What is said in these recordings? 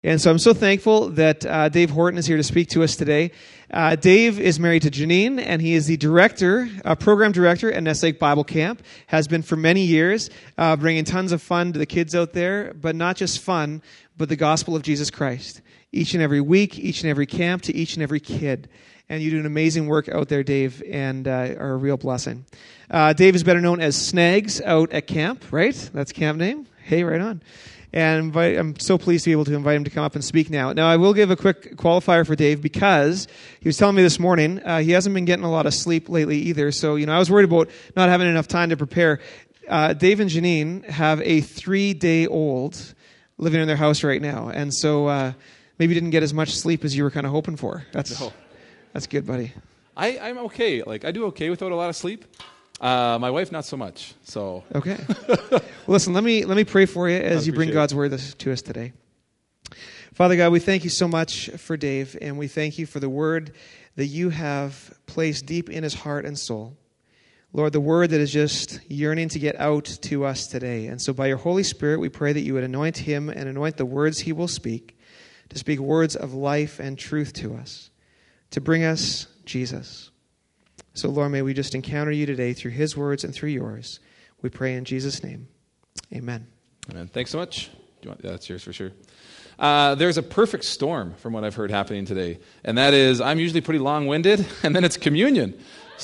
And so I'm so thankful that Dave Horton is here to speak to us today. Dave is married to Janine, and he is the program director at Nest Lake Bible Camp, has been for many years, bringing tons of fun to the kids out there, but not just fun, but the gospel of Jesus Christ. Each and every week, each and every camp, to each and every kid. And you do an amazing work out there, Dave, and are a real blessing. Dave is better known as Snags out at camp, right? That's camp name? Hey, right on. And I'm so pleased to be able to invite him to come up and speak now. Now, I will give a quick qualifier for Dave because he was telling me this morning he hasn't been getting a lot of sleep lately either. So, I was worried about not having enough time to prepare. Dave and Janine have a 3-day-old living in their house right now. And so maybe you didn't get as much sleep as you were kind of hoping for. That's good, buddy. I'm okay. I do okay without a lot of sleep. My wife, not so much. So okay. Well, listen, let me pray for you as you bring God's word to us today. Father God, we thank you so much for Dave, and we thank you for the word that you have placed deep in his heart and soul. Lord, the word that is just yearning to get out to us today. And so by your Holy Spirit, we pray that you would anoint him and anoint the words he will speak, to speak words of life and truth to us, to bring us Jesus. So, Lord, may we just encounter you today through his words and through yours. We pray in Jesus' name. Amen. Amen. Thanks so much. That's yours for sure. There's a perfect storm from what I've heard happening today, and that is I'm usually pretty long-winded, and then it's communion.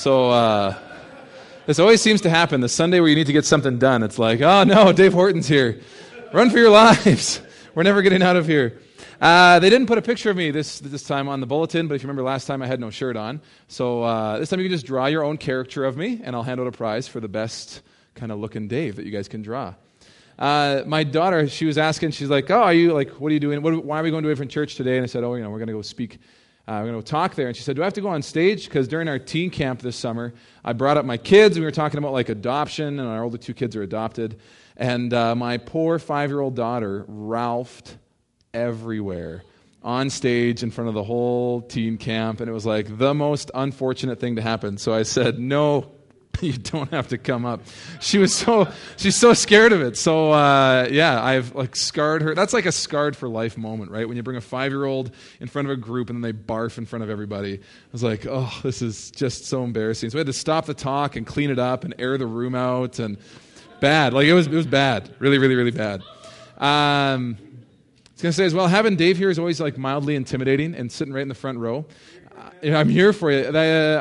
So this always seems to happen. The Sunday where you need to get something done, it's like, oh, no, Dave Horton's here. Run for your lives. We're never getting out of here. They didn't put a picture of me this time on the bulletin, but if you remember last time I had no shirt on. So this time you can just draw your own character of me, and I'll hand out a prize for the best kind of looking Dave that you guys can draw. My daughter, she was asking, she's like, oh, what are you doing? Why are we going to a different church today? And I said, we're going to go speak. We're going to go talk there. And she said, do I have to go on stage? Because during our teen camp this summer, I brought up my kids, and we were talking about adoption, and our older 2 kids are adopted. And my poor 5-year-old daughter ralphed everywhere on stage in front of the whole teen camp, and it was the most unfortunate thing to happen. So I said, no, you don't have to come up. She's so scared of it. So I've scarred her. That's like a scarred for life moment, right? When you bring a 5-year-old in front of a group and then they barf in front of everybody. I was like, oh, this is just so embarrassing. So we had to stop the talk and clean it up and air the room out, and bad. It was bad. Really, really, really bad. I was going to say as well, having Dave here is always mildly intimidating, and sitting right in the front row. I'm here for you.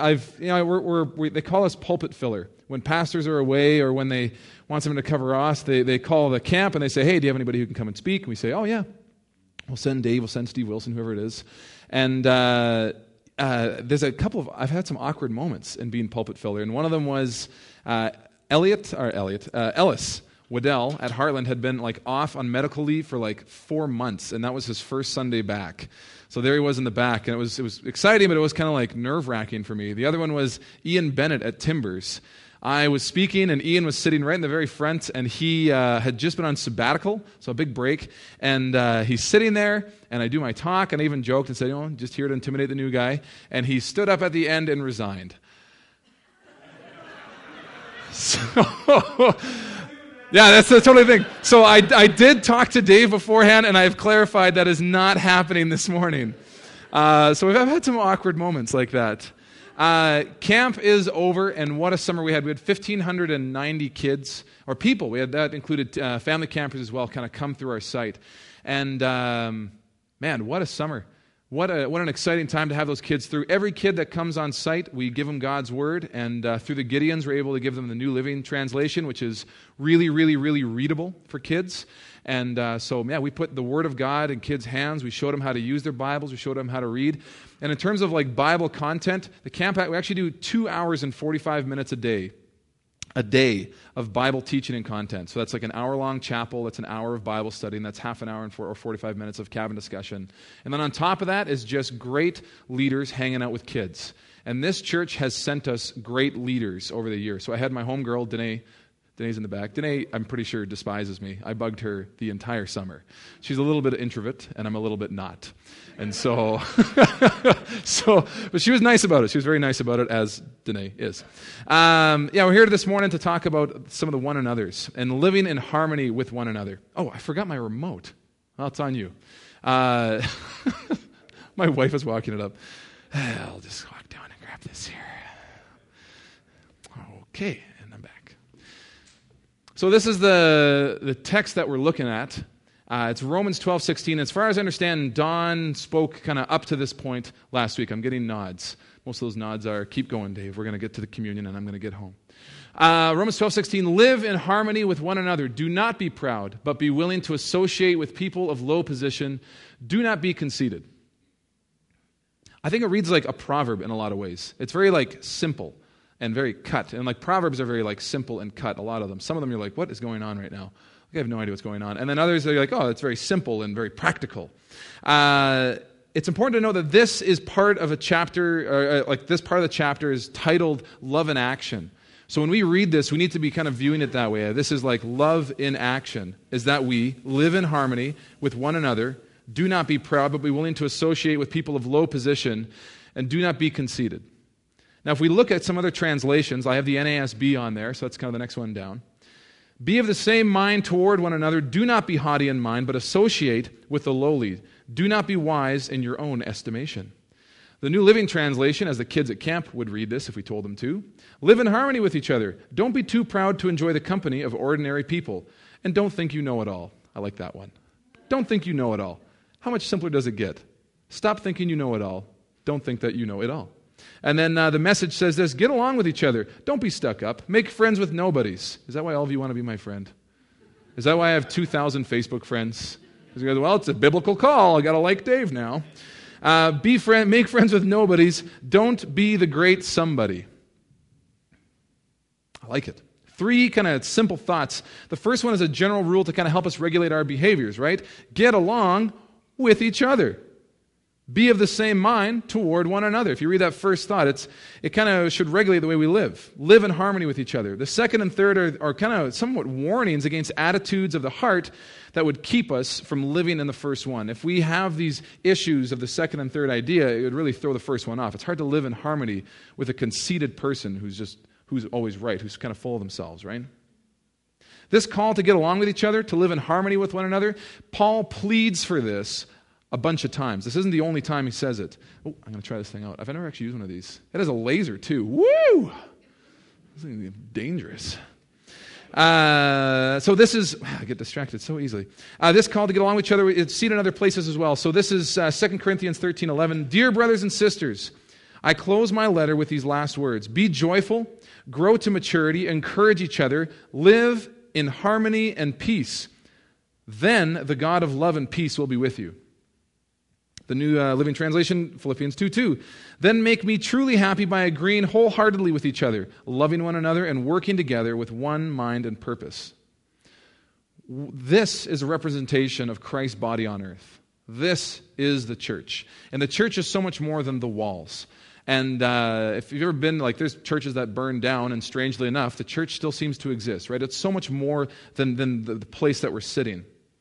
They call us pulpit filler. When pastors are away or when they want someone to cover us, they call the camp and they say, hey, do you have anybody who can come and speak? And we say, oh yeah, we'll send Dave, we'll send Steve Wilson, whoever it is. And there's a couple of, I've had some awkward moments in being pulpit filler, and one of them was Ellis Waddell at Heartland had been off on medical leave for 4 months, and that was his first Sunday back. So there he was in the back, and it was exciting, but it was kind of nerve-wracking for me. The other one was Ian Bennett at Timbers. I was speaking, and Ian was sitting right in the very front, and he had just been on sabbatical, so a big break, and he's sitting there, and I do my talk, and I even joked and said, just here to intimidate the new guy, and he stood up at the end and resigned. So... yeah, that's the totally thing. So I did talk to Dave beforehand, and I've clarified that is not happening this morning. So I've had some awkward moments like that. Camp is over, and what a summer we had. We had 1,590 kids, or people. That included family campers as well, kind of come through our site. And man, what a summer. What an exciting time to have those kids through. Every kid that comes on site, we give them God's Word, and through the Gideons, we're able to give them the New Living Translation, which is really, really, really readable for kids. And we put the Word of God in kids' hands. We showed them how to use their Bibles. We showed them how to read. And in terms of Bible content, the camp, we actually do 2 hours and 45 minutes a day of Bible teaching and content. So that's an hour-long chapel, that's an hour of Bible study, and that's half an hour or 45 minutes of cabin discussion. And then on top of that is just great leaders hanging out with kids. And this church has sent us great leaders over the years. So I had my homegirl, Danae. Danae's in the back. Danae, I'm pretty sure, despises me. I bugged her the entire summer. She's a little bit introvert, and I'm a little bit not. And so, but she was nice about it. She was very nice about it, as Danae is. We're here this morning to talk about some of the one another's and living in harmony with one another. Oh, I forgot my remote. Well, it's on you. My wife is walking it up. I'll just walk down and grab this here. Okay, and I'm back. So this is the text that we're looking at. It's Romans 12:16. As far as I understand, Don spoke kind of up to this point last week. I'm getting nods. Most of those nods are, keep going, Dave. We're going to get to the communion and I'm going to get home. Romans 12:16, live in harmony with one another. Do not be proud, but be willing to associate with people of low position. Do not be conceited. I think it reads like a proverb in a lot of ways. It's very like simple and very cut. And like proverbs are very like simple and cut, a lot of them. Some of them you're like, what is going on right now? I have no idea what's going on. And then others are like, oh, it's very simple and very practical. It's important to know that this is part of a chapter, like this part of the chapter is titled Love in Action. So when we read this, we need to be kind of viewing it that way. This is like love in action, is that we live in harmony with one another, do not be proud, but be willing to associate with people of low position, and do not be conceited. Now, if we look at some other translations, I have the NASB on there, so that's kind of the next one down. Be of the same mind toward one another. Do not be haughty in mind, but associate with the lowly. Do not be wise in your own estimation. The New Living Translation, as the kids at camp would read this if we told them to, live in harmony with each other. Don't be too proud to enjoy the company of ordinary people. And don't think you know it all. I like that one. Don't think you know it all. How much simpler does it get? Stop thinking you know it all. Don't think that you know it all. And then the Message says this, get along with each other. Don't be stuck up. Make friends with nobodies. Is that why all of you want to be my friend? Is that why I have 2,000 Facebook friends? Because you go, well, it's a biblical call. I got to like Dave now. Make friends with nobodies. Don't be the great somebody. I like it. 3 kind of simple thoughts. The first one is a general rule to kind of help us regulate our behaviors, right? Get along with each other. Be of the same mind toward one another. If you read that first thought, it kind of should regulate the way we live. Live in harmony with each other. The second and third are kind of somewhat warnings against attitudes of the heart that would keep us from living in the first one. If we have these issues of the second and third idea, it would really throw the first one off. It's hard to live in harmony with a conceited person who's always right, who's kind of full of themselves, right? This call to get along with each other, to live in harmony with one another, Paul pleads for this a bunch of times. This isn't the only time he says it. Oh, I'm going to try this thing out. I've never actually used one of these. It has a laser too. Woo! This is dangerous. So this is, I get distracted so easily. This call to get along with each other, it's seen in other places as well. So this is 2 Corinthians 13:11. Dear brothers and sisters, I close my letter with these last words. Be joyful, grow to maturity, encourage each other, live in harmony and peace. Then the God of love and peace will be with you. The New Living Translation, Philippians 2:2. Then make me truly happy by agreeing wholeheartedly with each other, loving one another, and working together with one mind and purpose. This is a representation of Christ's body on earth. This is the church. And the church is so much more than the walls. And if you've ever been, like, there's churches that burn down, and strangely enough, the church still seems to exist, right? It's so much more than the place that we're sitting.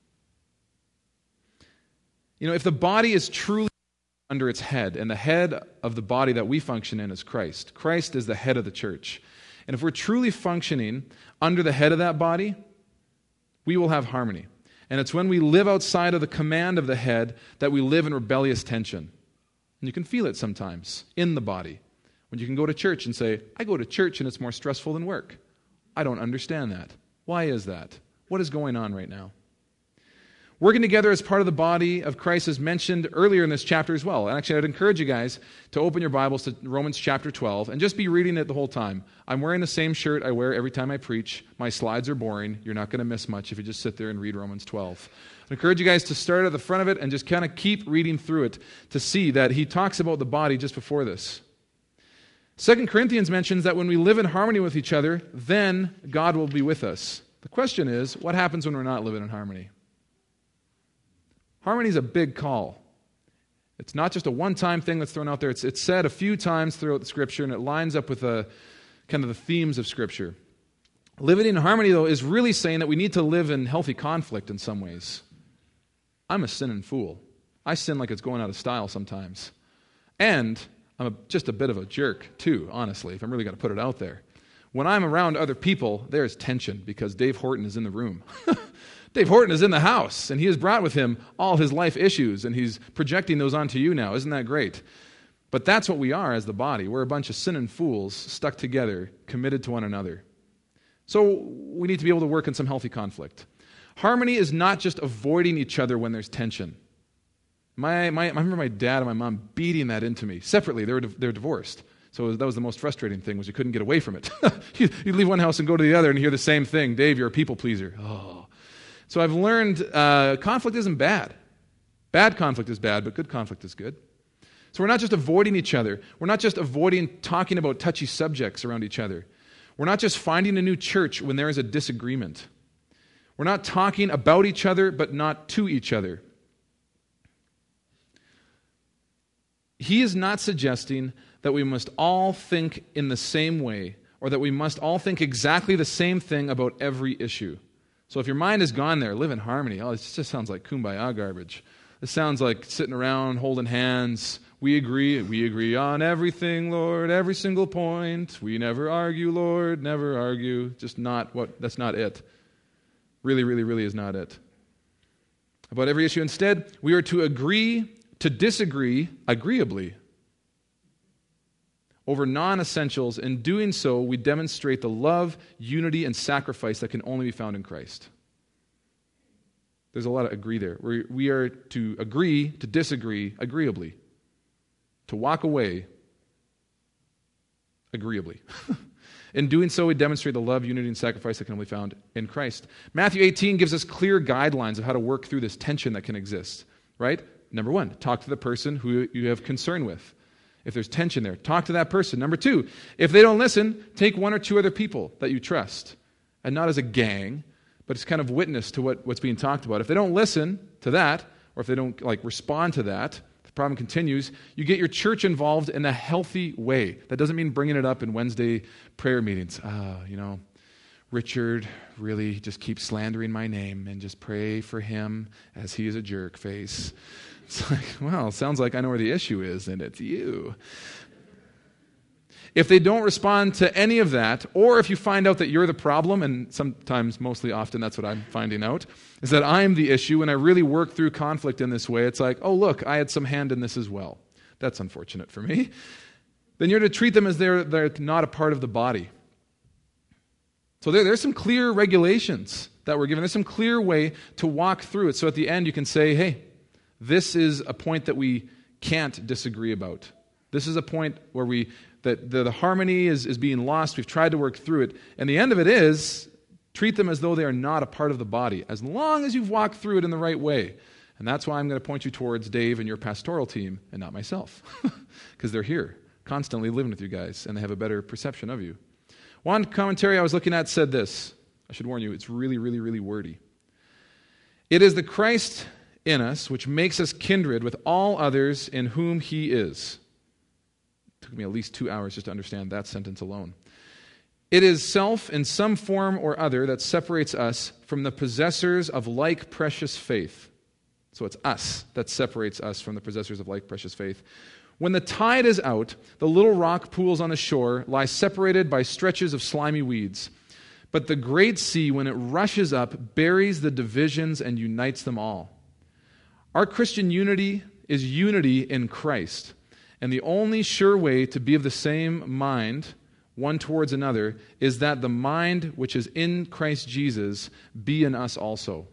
You know, if the body is truly under its head, and the head of the body that we function in is Christ, Christ is the head of the church. And if we're truly functioning under the head of that body, we will have harmony. And it's when we live outside of the command of the head that we live in rebellious tension. And you can feel it sometimes in the body. When you can go to church and say, I go to church and it's more stressful than work. I don't understand that. Why is that? What is going on right now? Working together as part of the body of Christ is mentioned earlier in this chapter as well. And actually, I'd encourage you guys to open your Bibles to Romans chapter 12 and just be reading it the whole time. I'm wearing the same shirt I wear every time I preach. My slides are boring. You're not going to miss much if you just sit there and read Romans 12. I encourage you guys to start at the front of it and just kind of keep reading through it to see that he talks about the body just before this. 2 Corinthians mentions that when we live in harmony with each other, then God will be with us. The question is, what happens when we're not living in harmony? Harmony is a big call. It's not just a one-time thing that's thrown out there. It's said a few times throughout the Scripture, and it lines up with kind of the themes of Scripture. Living in harmony, though, is really saying that we need to live in healthy conflict in some ways. I'm a sinning fool. I sin like it's going out of style sometimes. And I'm just a bit of a jerk, too, honestly, if I'm really going to put it out there. When I'm around other people, there's tension because Dave Horton is in the room. Dave Horton is in the house, and he has brought with him all his life issues, and he's projecting those onto you now. Isn't that great? But that's what we are as the body. We're a bunch of sinning fools stuck together, committed to one another. So we need to be able to work in some healthy conflict. Harmony is not just avoiding each other when there's tension. I remember my dad and my mom beating that into me. Separately, they were divorced. So that was the most frustrating thing, was you couldn't get away from it. You'd leave one house and go to the other and hear the same thing. Dave, you're a people pleaser. Oh. So I've learned conflict isn't bad. Bad conflict is bad, but good conflict is good. So we're not just avoiding each other. We're not just avoiding talking about touchy subjects around each other. We're not just finding a new church when there is a disagreement. We're not talking about each other, but not to each other. He is not suggesting that we must all think in the same way, or that we must all think exactly the same thing about every issue. So if your mind has gone there, live in harmony. Oh, this just sounds like kumbaya garbage. This sounds like sitting around holding hands. We agree on everything, Lord, every single point. We never argue, Lord, never argue. Just that's not it. Really, really, really is not it. About every issue. Instead, we are to agree to disagree agreeably over non-essentials. In doing so, we demonstrate the love, unity, and sacrifice that can only be found in Christ. There's a lot of agree there. We are to agree to disagree agreeably, to walk away agreeably. In doing so, we demonstrate the love, unity, and sacrifice that can only be found in Christ. Matthew 18 gives us clear guidelines of how to work through this tension that can exist, right? Number one, talk to the person who you have concern with. If there's tension there, talk to that person. Number two, if they don't listen, take one or two other people that you trust. And not as a gang, but it's kind of witness to what's being talked about. If they don't listen to that, or if they don't respond to that, the problem continues. You get your church involved in a healthy way. That doesn't mean bringing it up in Wednesday prayer meetings. Richard really just keeps slandering my name, and just pray for him as he is a jerk face. It's like, well, sounds like I know where the issue is, and it's you. If they don't respond to any of that, or if you find out that you're the problem, and sometimes, mostly often, that's what I'm finding out, is that I'm the issue, and I really work through conflict in this way, it's like, oh, look, I had some hand in this as well. That's unfortunate for me. Then you're to treat them as they're not a part of the body. So there's some clear regulations that we're given. There's some clear way to walk through it. So at the end, you can say, hey, this is a point that we can't disagree about. This is a point where the harmony is being lost. We've tried to work through it. And the end of it is, treat them as though they are not a part of the body, as long as you've walked through it in the right way. And that's why I'm going to point you towards Dave and your pastoral team, and not myself. Because they're here, constantly living with you guys, and they have a better perception of you. One commentary I was looking at said this. I should warn you, it's really, really, really wordy. It is the Christ in us which makes us kindred with all others in whom he is. It took me at least 2 hours just to understand that sentence alone. It is self in some form or other that separates us from the possessors of like precious faith. So it's us that separates us from the possessors of like precious faith. When the tide is out, the little rock pools on the shore lie separated by stretches of slimy weeds. But the great sea, when it rushes up, buries the divisions and unites them all. Our Christian unity is unity in Christ. And the only sure way to be of the same mind, one towards another, is that the mind which is in Christ Jesus be in us also.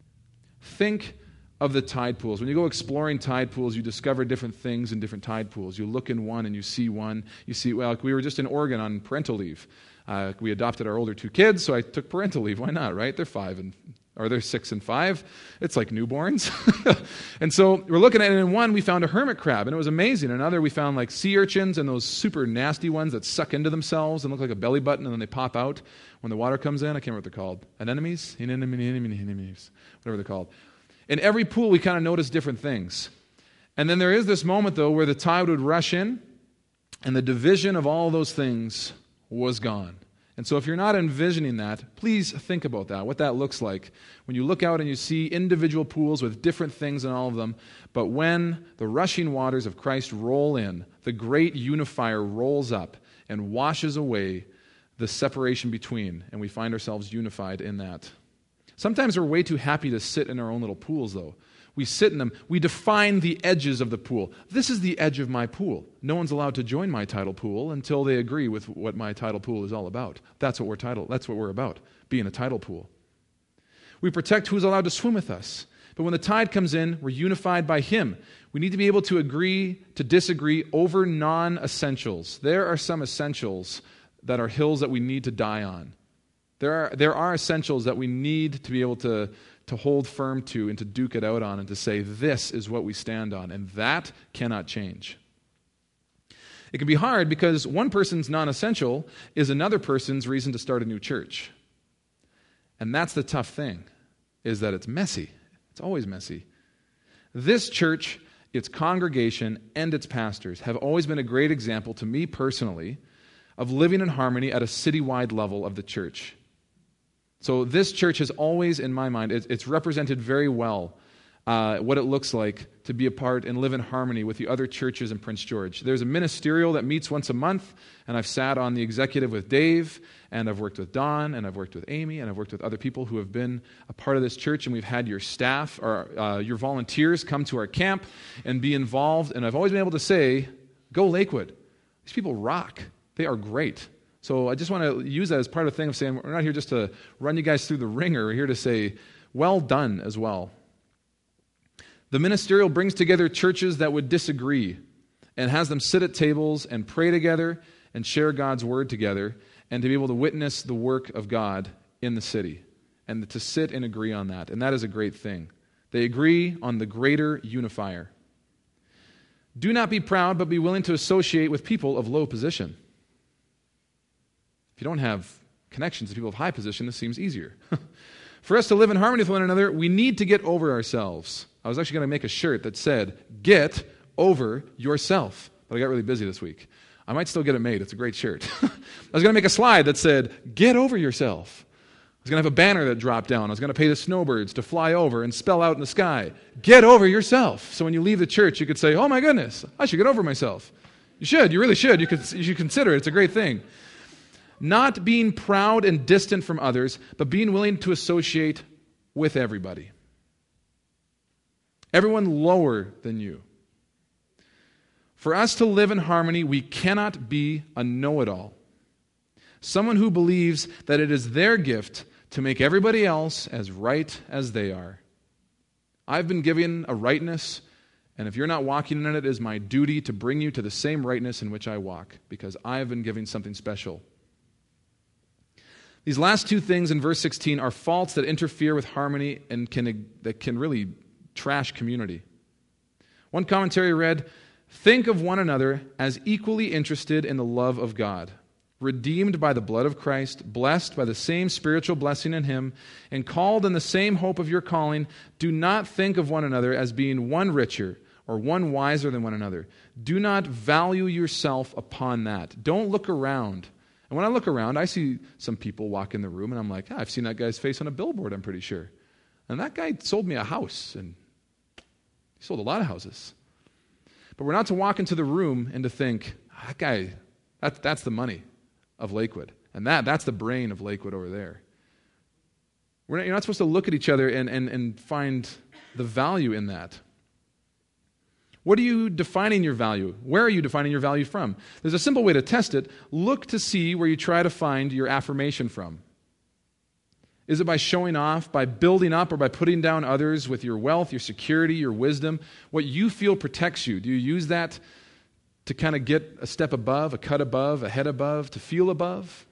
Think of the tide pools. When you go exploring tide pools, you discover different things in different tide pools. You look in one and you see one. You see, well, we were just in Oregon on parental leave. We adopted our older 2 kids, so I took parental leave. Why not, right? They're 6 and 5. It's like newborns. And so we're looking at it. In one, we found a hermit crab, and it was amazing. In another, we found like sea urchins and those super nasty ones that suck into themselves and look like a belly button, and then they pop out when the water comes in. I can't remember what they're called. Anemones? Anemones. Whatever they're called. In every pool, we kind of notice different things. And then there is this moment, though, where the tide would rush in, and the division of all those things was gone. And so if you're not envisioning that, please think about that, what that looks like. When you look out and you see individual pools with different things in all of them, but when the rushing waters of Christ roll in, the great unifier rolls up and washes away the separation between, and we find ourselves unified in that. Sometimes we're way too happy to sit in our own little pools, though. We sit in them. We define the edges of the pool. This is the edge of my pool. No one's allowed to join my tidal pool until they agree with what my tidal pool is all about. That's what we're about, being a tidal pool. We protect who's allowed to swim with us. But when the tide comes in, we're unified by Him. We need to be able to agree to disagree over non-essentials. There are some essentials that are hills that we need to die on. There are essentials that we need to be able to hold firm to and to duke it out on and to say, this is what we stand on, and that cannot change. It can be hard because one person's non-essential is another person's reason to start a new church. And that's the tough thing, is that it's messy. It's always messy. This church, its congregation, and its pastors have always been a great example to me personally of living in harmony at a citywide level of the church. So this church has always, in my mind, it's represented very well what it looks like to be a part and live in harmony with the other churches in Prince George. There's a ministerial that meets once a month, and I've sat on the executive with Dave, and I've worked with Don, and I've worked with Amy, and I've worked with other people who have been a part of this church, and we've had your staff, or your volunteers come to our camp and be involved, and I've always been able to say, go Lakewood. These people rock. They are great. So I just want to use that as part of the thing of saying, we're not here just to run you guys through the ringer. We're here to say, well done as well. The ministerial brings together churches that would disagree and has them sit at tables and pray together and share God's word together and to be able to witness the work of God in the city and to sit and agree on that. And that is a great thing. They agree on the greater unifier. Do not be proud, but be willing to associate with people of low position. If you don't have connections to people of high position, this seems easier. For us to live in harmony with one another, we need to get over ourselves. I was actually going to make a shirt that said, get over yourself. But I got really busy this week. I might still get it made. It's a great shirt. I was going to make a slide that said, get over yourself. I was going to have a banner that dropped down. I was going to pay the snowbirds to fly over and spell out in the sky, get over yourself. So when you leave the church, you could say, oh my goodness, I should get over myself. You should. You really should. You should consider it. It's a great thing. Not being proud and distant from others, but being willing to associate with everybody. Everyone lower than you. For us to live in harmony, we cannot be a know-it-all. Someone who believes that it is their gift to make everybody else as right as they are. I've been given a rightness, and if you're not walking in it, it is my duty to bring you to the same rightness in which I walk, because I have been given something special. These last two things in verse 16 are faults that interfere with harmony and that can really trash community. One commentary read, think of one another as equally interested in the love of God, redeemed by the blood of Christ, blessed by the same spiritual blessing in Him, and called in the same hope of your calling. Do not think of one another as being one richer or one wiser than one another. Do not value yourself upon that. Don't look around. And when I look around, I see some people walk in the room, and I'm like, I've seen that guy's face on a billboard, I'm pretty sure. And that guy sold me a house, and he sold a lot of houses. But we're not to walk into the room and to think, that guy, that's the money of Lakewood. And that's the brain of Lakewood over there. You're not supposed to look at each other and find the value in that. What are you defining your value? Where are you defining your value from? There's a simple way to test it. Look to see where you try to find your affirmation from. Is it by showing off, by building up, or by putting down others with your wealth, your security, your wisdom? What you feel protects you. Do you use that to kind of get a step above, a cut above, a head above, to feel above?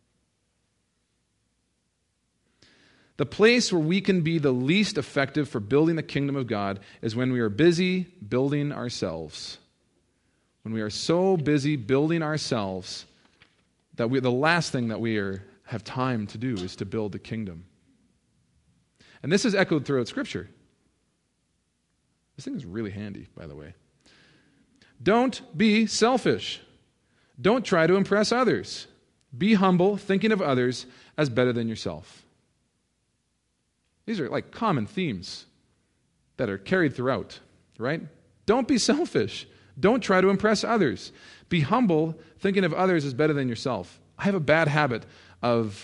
The place where we can be the least effective for building the kingdom of God is when we are busy building ourselves. When we are so busy building ourselves that the last thing that we have time to do is to build the kingdom. And this is echoed throughout Scripture. This thing is really handy, by the way. Don't be selfish. Don't try to impress others. Be humble, thinking of others as better than yourself. These are like common themes that are carried throughout, right? Don't be selfish. Don't try to impress others. Be humble, thinking of others as better than yourself. I have a bad habit of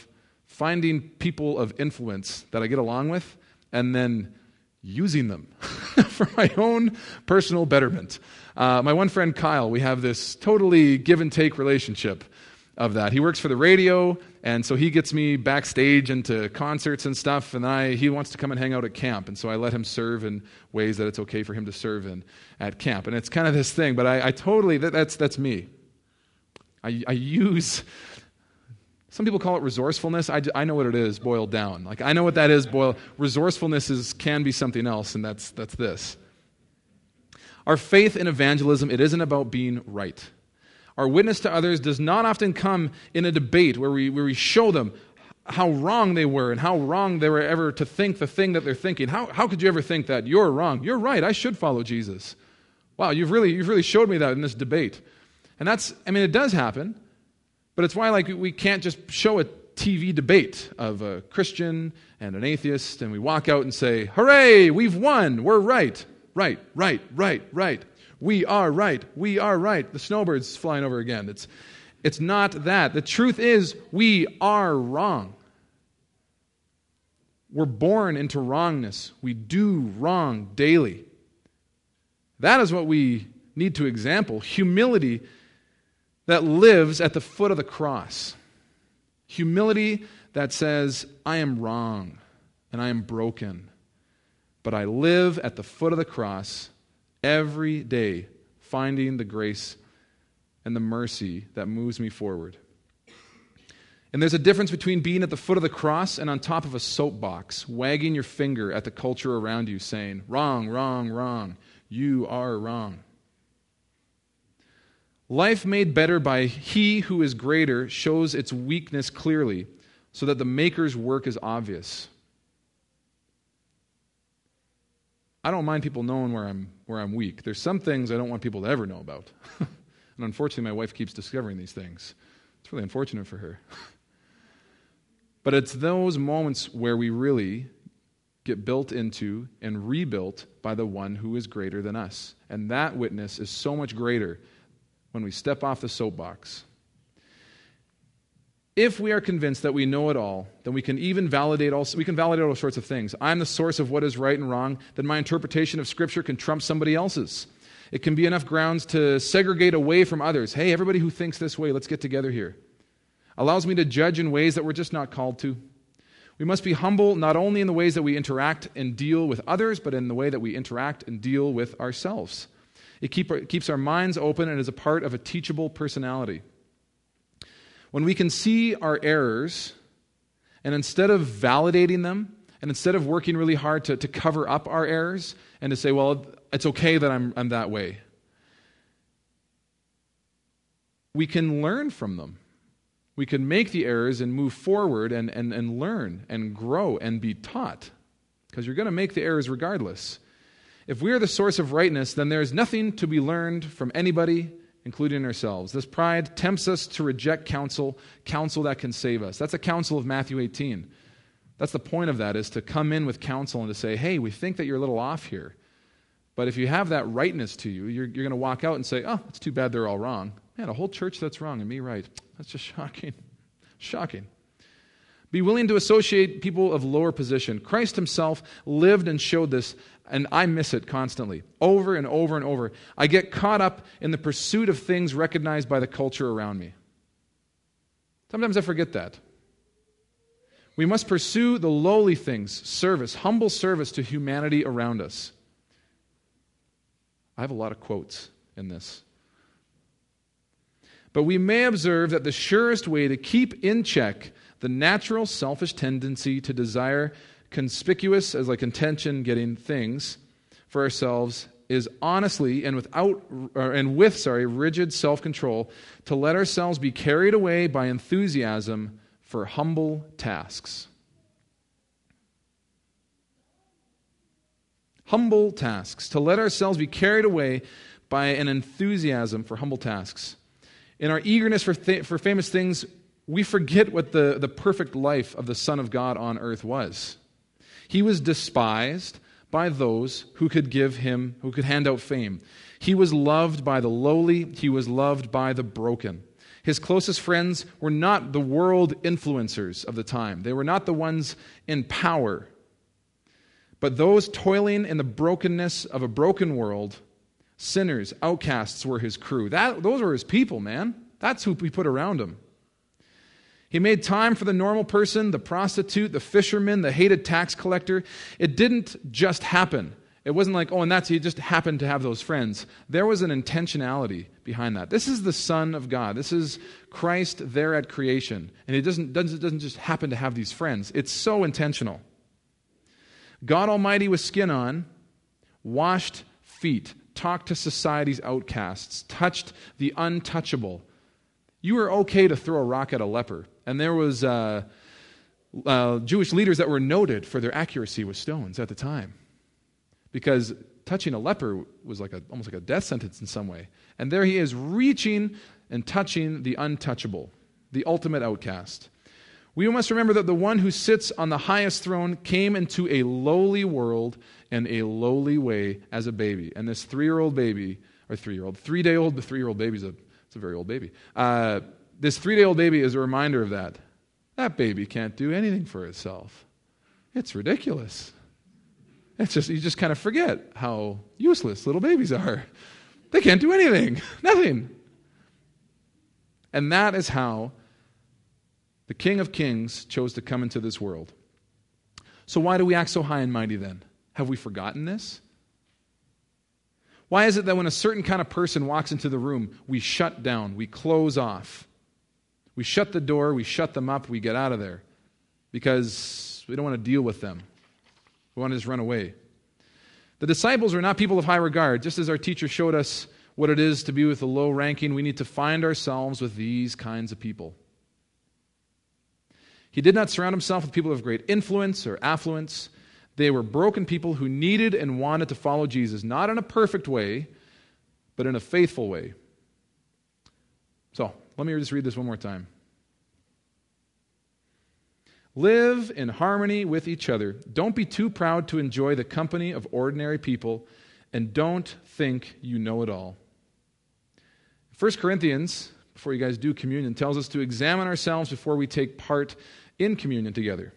finding people of influence that I get along with and then using them for my own personal betterment. My one friend Kyle, we have this totally give and take relationship of that. He works for the radio, and so he gets me backstage into concerts and stuff, and he wants to come and hang out at camp, and so I let him serve in ways that it's okay for him to serve in at camp. And it's kind of this thing, but I totally, that's me. I use, some people call it resourcefulness. I know what it is boiled down. Like, I know what that is resourcefulness can be something else, and that's this. Our faith in evangelism, it isn't about being right. Our witness to others does not often come in a debate where we show them how wrong they were and how wrong they were ever to think the thing that they're thinking. How could you ever think that? You're wrong. You're right. I should follow Jesus. Wow, you've really showed me that in this debate. And it does happen, but it's why we can't just show a TV debate of a Christian and an atheist and we walk out and say, hooray, we've won, we're right. Right. We are right. We are right. The snowbird's flying over again. It's not that. The truth is, we are wrong. We're born into wrongness. We do wrong daily. That is what we need to example. Humility that lives at the foot of the cross. Humility that says, I am wrong and I am broken, but I live at the foot of the cross every day, finding the grace and the mercy that moves me forward. And there's a difference between being at the foot of the cross and on top of a soapbox, wagging your finger at the culture around you, saying, wrong, wrong, wrong. You are wrong. Life made better by He who is greater shows its weakness clearly, so that the Maker's work is obvious. I don't mind people knowing where I'm weak. There's some things I don't want people to ever know about. And unfortunately, my wife keeps discovering these things. It's really unfortunate for her. But it's those moments where we really get built into and rebuilt by the one who is greater than us. And that witness is so much greater when we step off the soapbox. If we are convinced that we know it all, then we can even validate all sorts of things. I'm the source of what is right and wrong, then my interpretation of Scripture can trump somebody else's. It can be enough grounds to segregate away from others. Hey, everybody who thinks this way, let's get together here. Allows me to judge in ways that we're just not called to. We must be humble not only in the ways that we interact and deal with others, but in the way that we interact and deal with ourselves. It keeps our minds open and is a part of a teachable personality. When we can see our errors, and instead of validating them, and instead of working really hard to cover up our errors, and to say, well, it's okay that I'm that way, we can learn from them. We can make the errors and move forward and learn and grow and be taught. Because you're going to make the errors regardless. If we are the source of rightness, then there is nothing to be learned from anybody, including ourselves. This pride tempts us to reject counsel that can save us. That's the counsel of Matthew 18. That's the point of that, is to come in with counsel and to say, hey, we think that you're a little off here. But if you have that rightness to you, you're going to walk out and say, oh, it's too bad they're all wrong. Man, a whole church that's wrong and me right. That's just shocking. Shocking. Be willing to associate people of lower position. Christ himself lived and showed this, and I miss it constantly, over and over and over. I get caught up in the pursuit of things recognized by the culture around me. Sometimes I forget that. We must pursue the lowly things, service, humble service to humanity around us. I have a lot of quotes in this. But we may observe that the surest way to keep in check the natural selfish tendency to desire conspicuous, as like attention-getting things for ourselves is honestly and with rigid self-control to let ourselves be carried away by enthusiasm for humble tasks. Humble tasks. To let ourselves be carried away by an enthusiasm for humble tasks. In our eagerness for famous things, we forget what the perfect life of the Son of God on earth was. He was despised by those who could hand out fame. He was loved by the lowly. He was loved by the broken. His closest friends were not the world influencers of the time. They were not the ones in power. But those toiling in the brokenness of a broken world, sinners, outcasts were his crew. Those were his people, man. That's who he put around him. He made time for the normal person, the prostitute, the fisherman, the hated tax collector. It didn't just happen. It wasn't like, and he just happened to have those friends. There was an intentionality behind that. This is the Son of God. This is Christ there at creation. And it doesn't just happen to have these friends. It's so intentional. God Almighty with skin on, washed feet, talked to society's outcasts, touched the untouchable. You were okay to throw a rock at a leper. And there was Jewish leaders that were noted for their accuracy with stones at the time. Because touching a leper was almost like a death sentence in some way. And there he is reaching and touching the untouchable, the ultimate outcast. We must remember that the one who sits on the highest throne came into a lowly world in a lowly way as a baby. And this 3-year-old baby, or 3-year-old, 3-day-old, the 3-year-old baby it's a very old baby. This 3-day-old baby is a reminder of that. That baby can't do anything for itself. It's ridiculous. It's just, you just kind of forget how useless little babies are. They can't do anything. Nothing. And that is how the King of Kings chose to come into this world. So why do we act so high and mighty then? Have we forgotten this? Why is it that when a certain kind of person walks into the room, we shut down, we close off? We shut the door, we shut them up, we get out of there. Because we don't want to deal with them. We want to just run away. The disciples are not people of high regard. Just as our teacher showed us what it is to be with the low ranking, we need to find ourselves with these kinds of people. He did not surround himself with people of great influence or affluence. They were broken people who needed and wanted to follow Jesus, not in a perfect way, but in a faithful way. So, let me just read this one more time. Live in harmony with each other. Don't be too proud to enjoy the company of ordinary people, and don't think you know it all. 1 Corinthians, before you guys do communion, tells us to examine ourselves before we take part in communion together.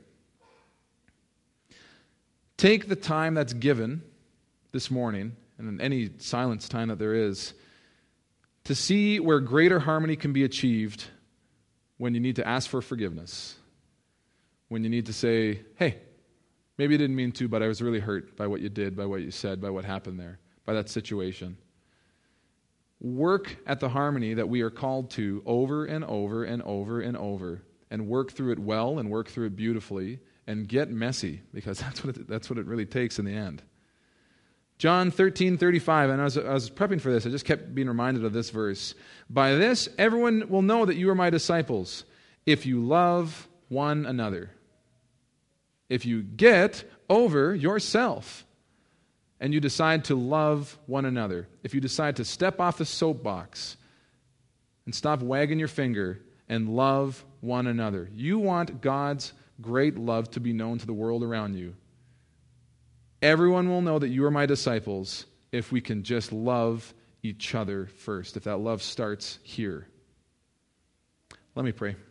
Take the time that's given this morning, and any silence time that there is, to see where greater harmony can be achieved when you need to ask for forgiveness. When you need to say, hey, maybe you didn't mean to, but I was really hurt by what you did, by what you said, by what happened there, by that situation. Work at the harmony that we are called to over and over and over and over, and work through it well and work through it beautifully, and get messy, because that's what it really takes in the end. John 13:35, and as I was prepping for this, I just kept being reminded of this verse. By this, everyone will know that you are my disciples, if you love one another. If you get over yourself and you decide to love one another, if you decide to step off the soapbox and stop wagging your finger and love one another, you want God's great love to be known to the world around you. Everyone will know that you are my disciples if we can just love each other first, if that love starts here. Let me pray.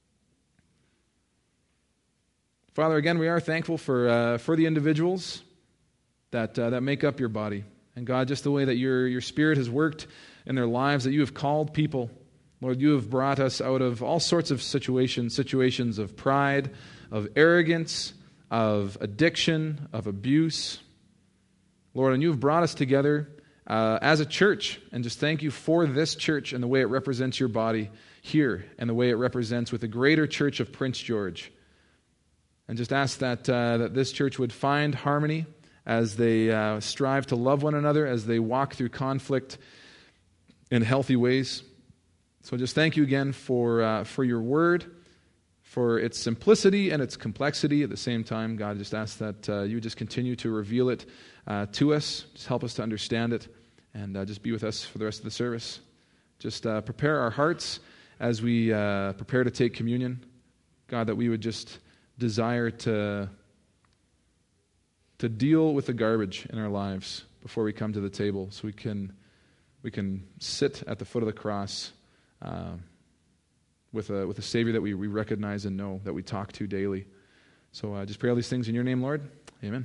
Father, again, we are thankful for the individuals that make up your body. And God, just the way that your Spirit has worked in their lives, that you have called people. Lord, you have brought us out of all sorts of situations of pride, of arrogance, of addiction, of abuse. Lord, and you have brought us together as a church. And just thank you for this church and the way it represents your body here and the way it represents with the greater church of Prince George. And just ask that this church would find harmony as they strive to love one another, as they walk through conflict in healthy ways. So just thank you again for your word, for its simplicity and its complexity at the same time. God, just ask that you would just continue to reveal it to us. Just help us to understand it, and just be with us for the rest of the service. Just prepare our hearts as we prepare to take communion. God, that we would just desire to deal with the garbage in our lives before we come to the table, so we can sit at the foot of the cross with a Savior that we recognize and know, that we talk to daily. So just pray all these things in your name, Lord. Amen.